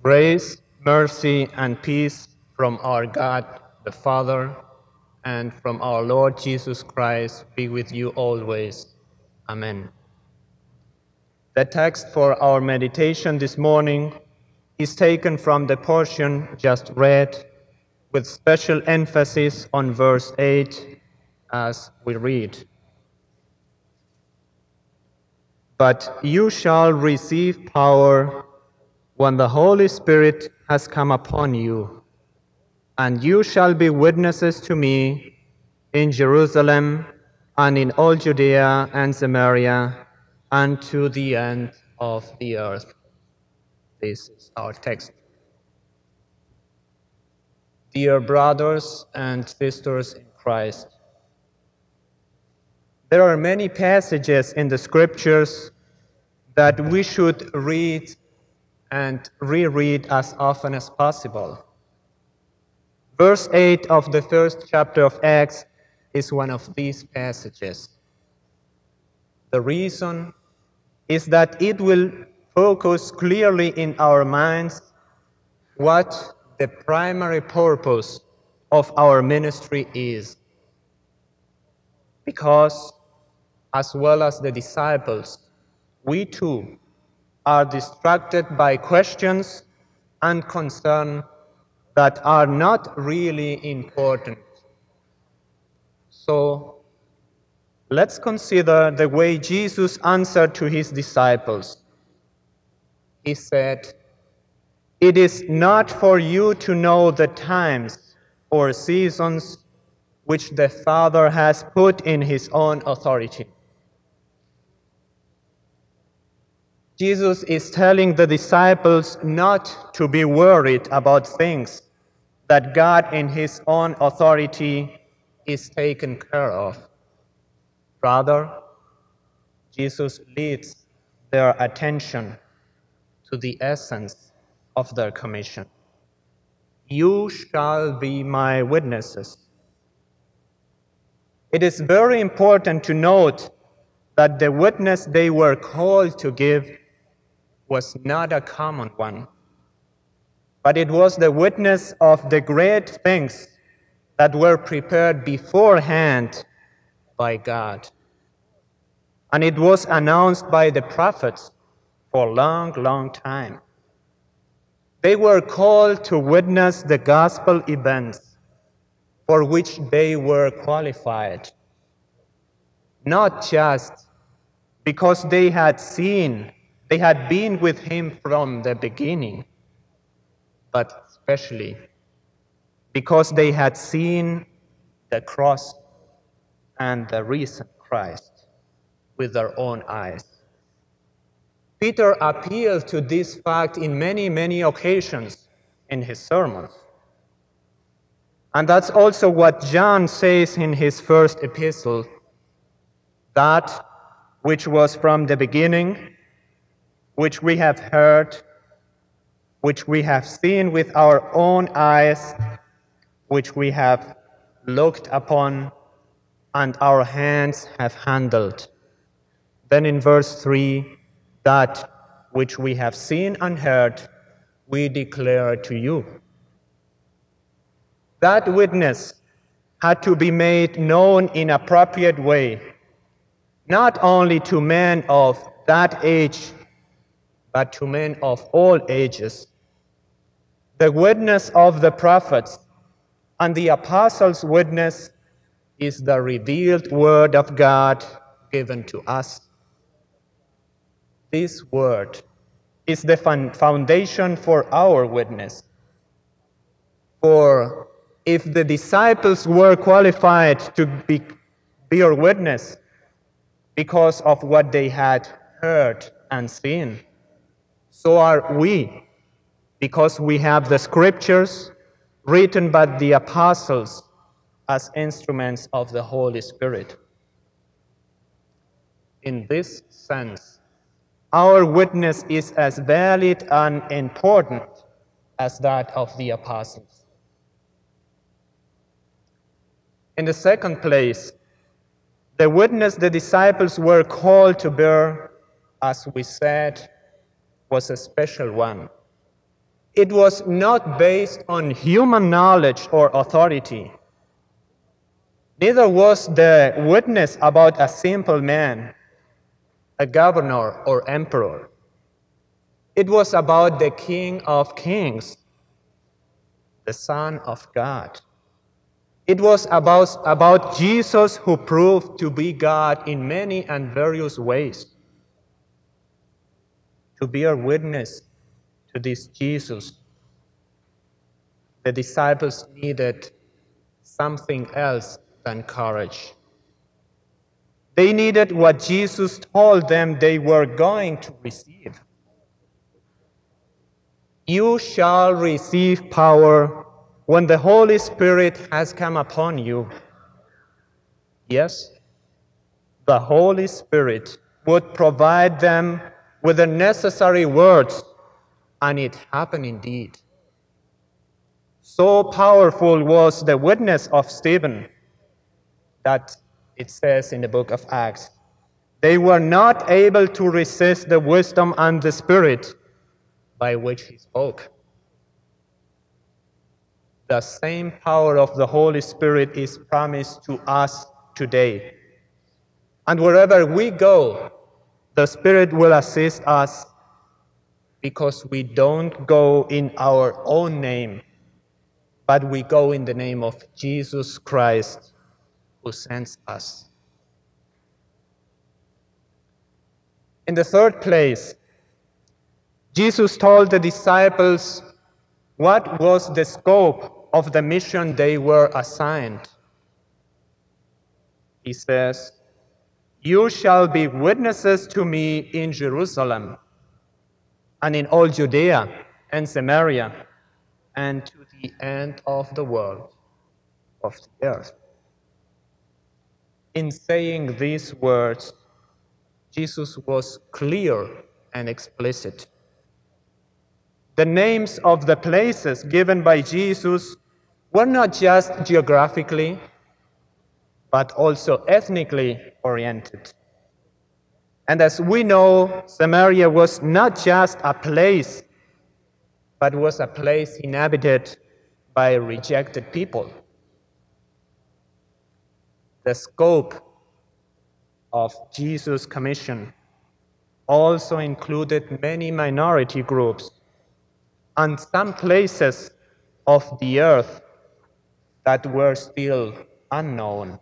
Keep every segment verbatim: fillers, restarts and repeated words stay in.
Grace, mercy, and peace from our God the Father and from our Lord Jesus Christ be with you always. Amen. The text for our meditation this morning is taken from the portion just read, with special emphasis on verse eight as we read. But you shall receive power when the Holy Spirit has come upon you, and you shall be witnesses to me in Jerusalem and in all Judea and Samaria and to the end of the earth. This is our text. Dear brothers and sisters in Christ, there are many passages in the scriptures that we should read and reread as often as possible. Verse eight of the first chapter of Acts is one of these passages. The reason is that it will focus clearly in our minds what the primary purpose of our ministry is. Because, as well as the disciples, we too are distracted by questions and concerns that are not really important. So, let's consider the way Jesus answered to his disciples. He said, "It is not for you to know the times or seasons which the Father has put in his own authority." Jesus is telling the disciples not to be worried about things that God in his own authority is taken care of. Rather, Jesus leads their attention to the essence of their commission. You shall be my witnesses. It is very important to note that the witness they were called to give was not a common one, but it was the witness of the great things that were prepared beforehand by God. And it was announced by the prophets for a long, long time. They were called to witness the gospel events for which they were qualified, not just because they had seen, they had been with him from the beginning, but especially because they had seen the cross and the risen Christ with their own eyes. Peter appealed to this fact in many, many occasions in his sermons. And that's also what John says in his first epistle, that which was from the beginning, which we have heard, which we have seen with our own eyes, which we have looked upon, and our hands have handled. Then in verse three, that which we have seen and heard, we declare to you. That witness had to be made known in an appropriate way, not only to men of that age, but to men of all ages. The witness of the prophets and the apostles' witness is the revealed word of God given to us. This word is the foundation for our witness. For if the disciples were qualified to be, bear witness because of what they had heard and seen, so are we, because we have the scriptures written by the apostles as instruments of the Holy Spirit. In this sense, our witness is as valid and important as that of the apostles. In the second place, the witness the disciples were called to bear, as we said, was a special one. It was not based on human knowledge or authority. Neither was the witness about a simple man, a governor or emperor. It was about the King of Kings, the Son of God. It was about, about Jesus, who proved to be God in many and various ways. To bear witness to this Jesus, the disciples needed something else than courage. They needed what Jesus told them they were going to receive. You shall receive power when the Holy Spirit has come upon you. Yes, the Holy Spirit would provide them with the necessary words, and it happened indeed. So powerful was the witness of Stephen that it says in the book of Acts, they were not able to resist the wisdom and the spirit by which he spoke. The same power of the Holy Spirit is promised to us today. And wherever we go, the Spirit will assist us, because we don't go in our own name, but we go in the name of Jesus Christ, who sends us. In the third place, Jesus told the disciples what was the scope of the mission they were assigned. He says, "You shall be witnesses to me in Jerusalem and in all Judea and Samaria and to the end of the world, of the earth." In saying these words, Jesus was clear and explicit. The names of the places given by Jesus were not just geographically, but also ethnically oriented. And as we know, Samaria was not just a place, but was a place inhabited by rejected people. The scope of Jesus' commission also included many minority groups and some places of the earth that were still unknown.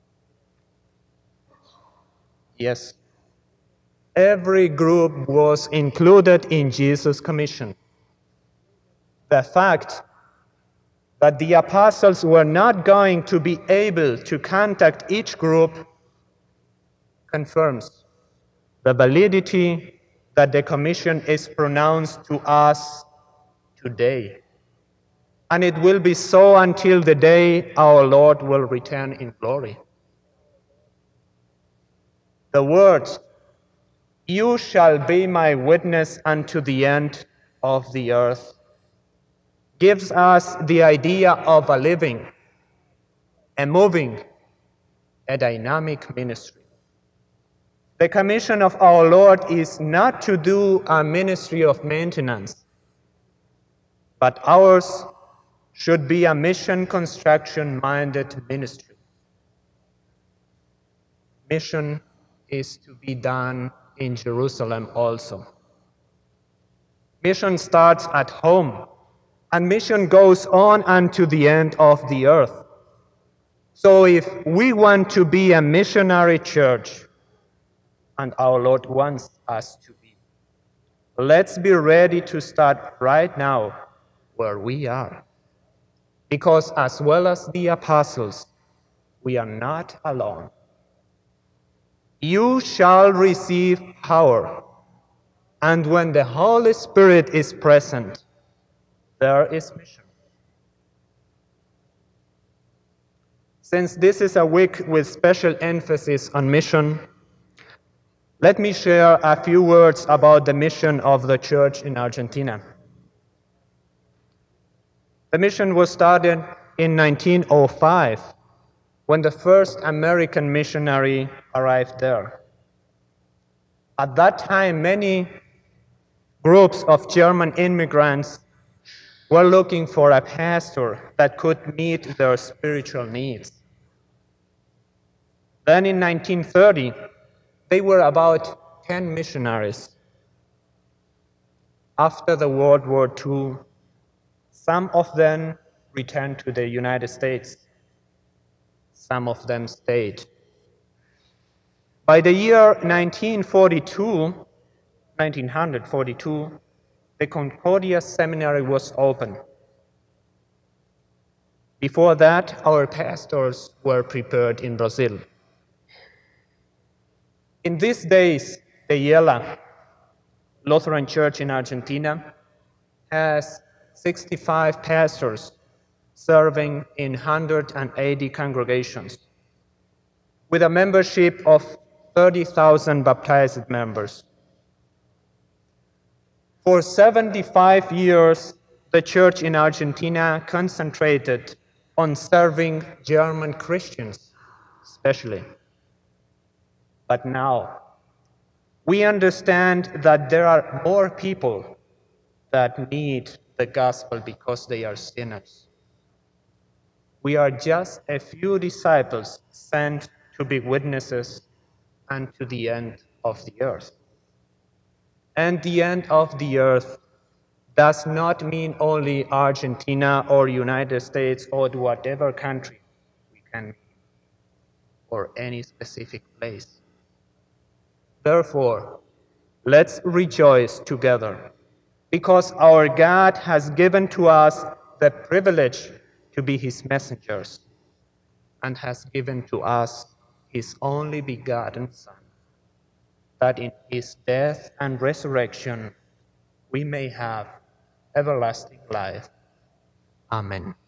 Yes, every group was included in Jesus' commission. The fact that the apostles were not going to be able to contact each group confirms the validity that the commission is pronounced to us today. And it will be so until the day our Lord will return in glory. The words, "You shall be my witness unto the end of the earth," gives us the idea of a living, a moving, a dynamic ministry. The commission of our Lord is not to do a ministry of maintenance, but ours should be a mission construction-minded ministry. Mission is to be done in Jerusalem also. Mission starts at home, and mission goes on unto the end of the earth. So if we want to be a missionary church, and our Lord wants us to be, let's be ready to start right now where we are. Because as well as the apostles, we are not alone. You shall receive power, and when the Holy Spirit is present, there is mission. Since this is a week with special emphasis on mission, let me share a few words about the mission of the church in Argentina. The mission was started in nineteen oh five, when the first American missionary arrived there. At that time, many groups of German immigrants were looking for a pastor that could meet their spiritual needs. Then in nineteen thirty, they were about ten missionaries. After the World War Two, some of them returned to the United States. Some of them stayed. By the year nineteen forty-two, nineteen forty-two, the Concordia Seminary was open. Before that, our pastors were prepared in Brazil. In these days, the Yela Lutheran Church in Argentina has sixty-five pastors serving in one hundred eighty congregations, with a membership of thirty thousand baptized members. For seventy-five years, the church in Argentina concentrated on serving German Christians, especially. But now, we understand that there are more people that need the gospel because they are sinners. We are just a few disciples sent to be witnesses unto the end of the earth. And the end of the earth does not mean only Argentina or United States or whatever country we can mean, or any specific place. Therefore, let's rejoice together, because our God has given to us the privilege to be his messengers, and has given to us his only begotten Son, that in his death and resurrection we may have everlasting life. Amen.